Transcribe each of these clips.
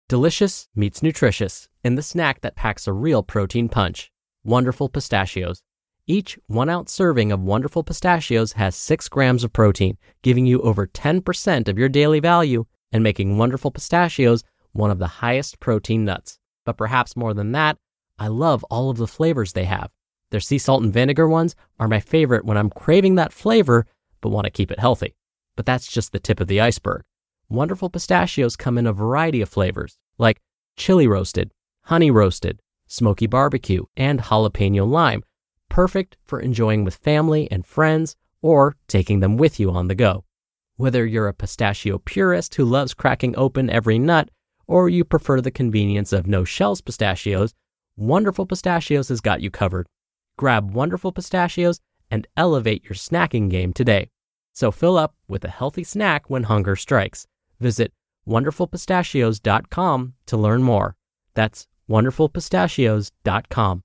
Delicious meets nutritious in the snack that packs a real protein punch. Wonderful Pistachios. Each 1-ounce serving of Wonderful Pistachios has 6 grams of protein, giving you over 10% of your daily value and making Wonderful Pistachios one of the highest protein nuts. But perhaps more than that, I love all of the flavors they have. Their sea salt and vinegar ones are my favorite when I'm craving that flavor but want to keep it healthy. But that's just the tip of the iceberg. Wonderful Pistachios come in a variety of flavors, like chili roasted, honey roasted, smoky barbecue, and jalapeno lime, perfect for enjoying with family and friends or taking them with you on the go. Whether you're a pistachio purist who loves cracking open every nut, or you prefer the convenience of no-shells pistachios, Wonderful Pistachios has got you covered. Grab Wonderful Pistachios and elevate your snacking game today. So fill up with a healthy snack when hunger strikes. Visit wonderfulpistachios.com to learn more. That's wonderfulpistachios.com.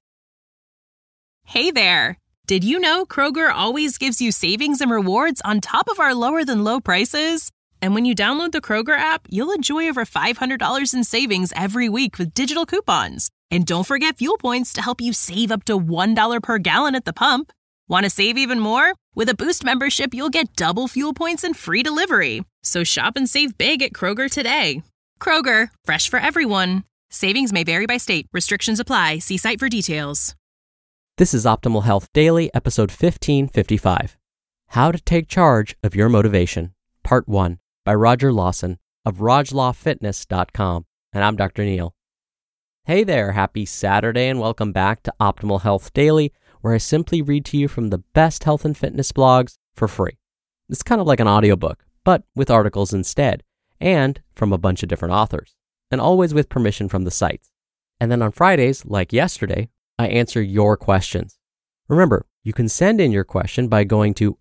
Hey there! Did you know Kroger always gives you savings and rewards on top of our lower-than-low prices? And when you download the Kroger app, you'll enjoy over $500 in savings every week with digital coupons. And don't forget fuel points to help you save up to $1 per gallon at the pump. Want to save even more? With a Boost membership, you'll get double fuel points and free delivery. So shop and save big at Kroger today. Kroger, fresh for everyone. Savings may vary by state. Restrictions apply. See site for details. This is Optimal Health Daily, episode 1555. How to Take Charge of Your Motivation, Part 1, by Roger Lawson of RajLawFitness.com. And I'm Dr. Neil. Hey there, happy Saturday, and welcome back to Optimal Health Daily, where I simply read to you from the best health and fitness blogs for free. It's kind of like an audiobook, but with articles instead, and from a bunch of different authors, and always with permission from the sites. And then on Fridays, like yesterday, I answer your questions. Remember, you can send in your question by going to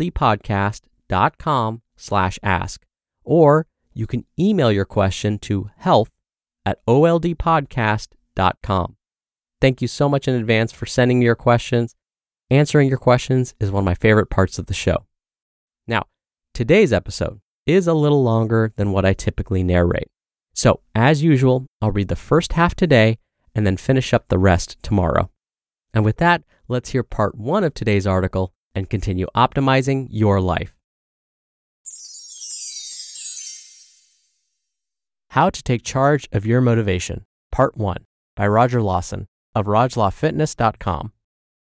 oldpodcast.com/ask, or you can email your question to health@oldpodcast.com. Thank you so much in advance for sending me your questions. Answering your questions is one of my favorite parts of the show. Now, today's episode is a little longer than what I typically narrate. So, as usual, I'll read the first half today and then finish up the rest tomorrow. And with that, let's hear part 1 of today's article and continue optimizing your life. How to Take Charge of Your Motivation, Part 1, by Roger Lawson of RajLawFitness.com.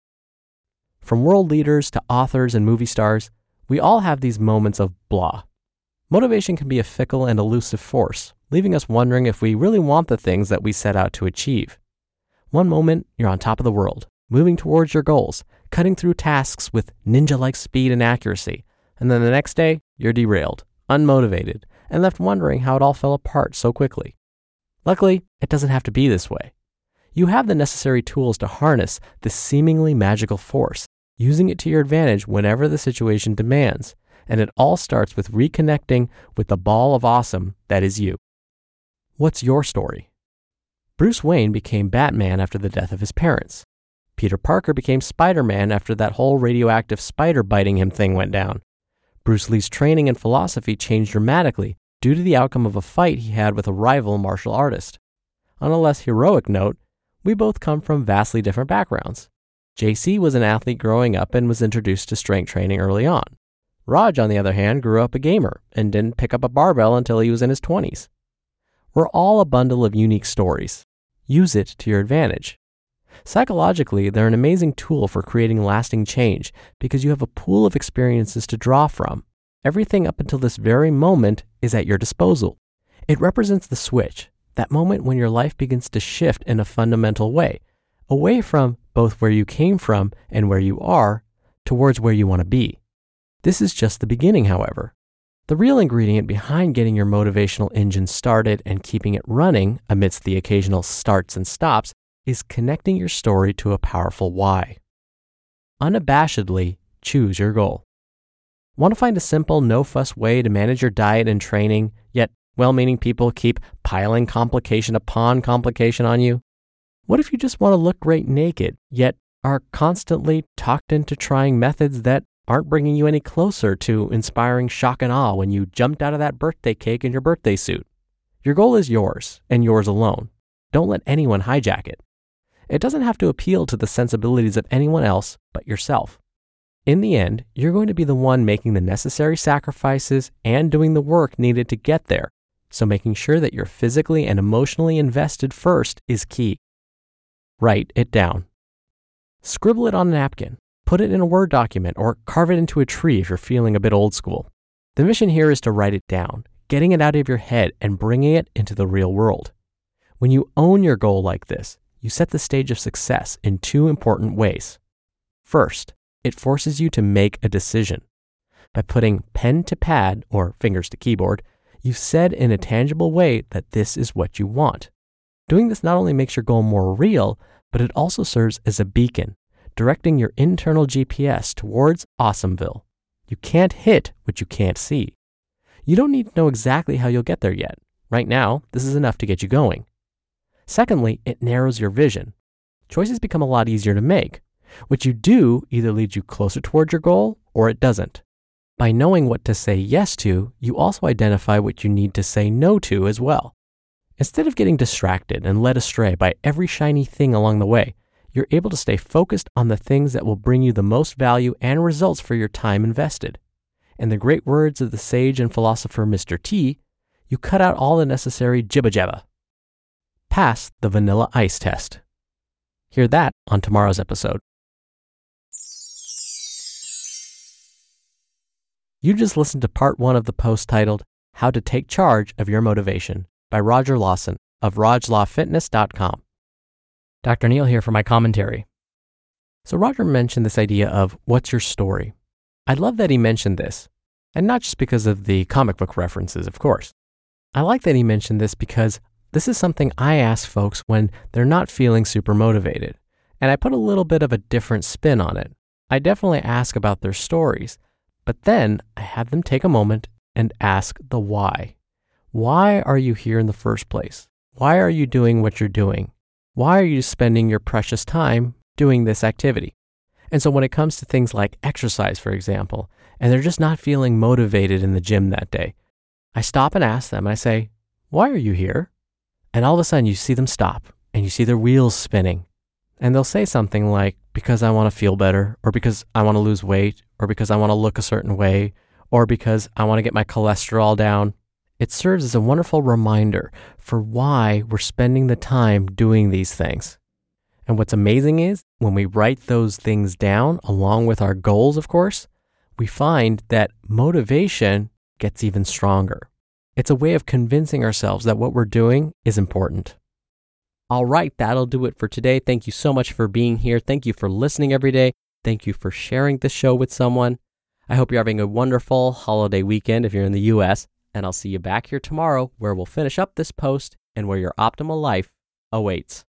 From world leaders to authors and movie stars, we all have these moments of blah. Motivation can be a fickle and elusive force, leaving us wondering if we really want the things that we set out to achieve. One moment, you're on top of the world, moving towards your goals, cutting through tasks with ninja-like speed and accuracy, and then the next day, you're derailed, unmotivated, and left wondering how it all fell apart so quickly. Luckily, it doesn't have to be this way. You have the necessary tools to harness this seemingly magical force, using it to your advantage whenever the situation demands, and it all starts with reconnecting with the ball of awesome that is you. What's your story? Bruce Wayne became Batman after the death of his parents. Peter Parker became Spider-Man after that whole radioactive spider biting him thing went down. Bruce Lee's training and philosophy changed dramatically due to the outcome of a fight he had with a rival martial artist. On a less heroic note, we both come from vastly different backgrounds. JC was an athlete growing up and was introduced to strength training early on. Raj, on the other hand, grew up a gamer and didn't pick up a barbell until he was in his 20s. We're all a bundle of unique stories. Use it to your advantage. Psychologically, they're an amazing tool for creating lasting change because you have a pool of experiences to draw from. Everything up until this very moment is at your disposal. It represents the switch, that moment when your life begins to shift in a fundamental way, away from both where you came from and where you are, towards where you want to be. This is just the beginning, however. The real ingredient behind getting your motivational engine started and keeping it running amidst the occasional starts and stops is connecting your story to a powerful why. Unabashedly choose your goal. Want to find a simple, no-fuss way to manage your diet and training, yet well-meaning people keep piling complication upon complication on you? What if you just want to look great naked, yet are constantly talked into trying methods that aren't bringing you any closer to inspiring shock and awe when you jumped out of that birthday cake in your birthday suit? Your goal is yours and yours alone. Don't let anyone hijack it. It doesn't have to appeal to the sensibilities of anyone else but yourself. In the end, you're going to be the one making the necessary sacrifices and doing the work needed to get there, so making sure that you're physically and emotionally invested first is key. Write it down. Scribble it on a napkin, put it in a Word document, or carve it into a tree if you're feeling a bit old school. The mission here is to write it down, getting it out of your head and bringing it into the real world. When you own your goal like this, you set the stage of success in two important ways. First, it forces you to make a decision. By putting pen to pad or fingers to keyboard, you've said in a tangible way that this is what you want. Doing this not only makes your goal more real, but it also serves as a beacon, directing your internal GPS towards Awesomeville. You can't hit what you can't see. You don't need to know exactly how you'll get there yet. Right now, this is enough to get you going. Secondly, it narrows your vision. Choices become a lot easier to make. What you do either leads you closer towards your goal or it doesn't. By knowing what to say yes to, you also identify what you need to say no to as well. Instead of getting distracted and led astray by every shiny thing along the way, you're able to stay focused on the things that will bring you the most value and results for your time invested. In the great words of the sage and philosopher Mr. T, you cut out all the necessary jibba-jabba. Pass the vanilla ice test. Hear that on tomorrow's episode. You just listened to part 1 of the post titled, How to Take Charge of Your Motivation by Roger Lawson of RajLawFitness.com. Dr. Neal here for my commentary. So Roger mentioned this idea of what's your story? I love that he mentioned this, and not just because of the comic book references, of course. I like that he mentioned this because this is something I ask folks when they're not feeling super motivated, and I put a little bit of a different spin on it. I definitely ask about their stories, but then I have them take a moment and ask the why. Why are you here in the first place? Why are you doing what you're doing? Why are you spending your precious time doing this activity? And so when it comes to things like exercise, for example, and they're just not feeling motivated in the gym that day, I stop and ask them, I say, why are you here? And all of a sudden you see them stop and you see their wheels spinning. And they'll say something like, because I want to feel better, or because I want to lose weight, or because I want to look a certain way, or because I want to get my cholesterol down. It serves as a wonderful reminder for why we're spending the time doing these things. And what's amazing is when we write those things down, along with our goals, of course, we find that motivation gets even stronger. It's a way of convincing ourselves that what we're doing is important. All right, that'll do it for today. Thank you so much for being here. Thank you for listening every day. Thank you for sharing the show with someone. I hope you're having a wonderful holiday weekend if you're in the U.S., and I'll see you back here tomorrow where we'll finish up this post and where your optimal life awaits.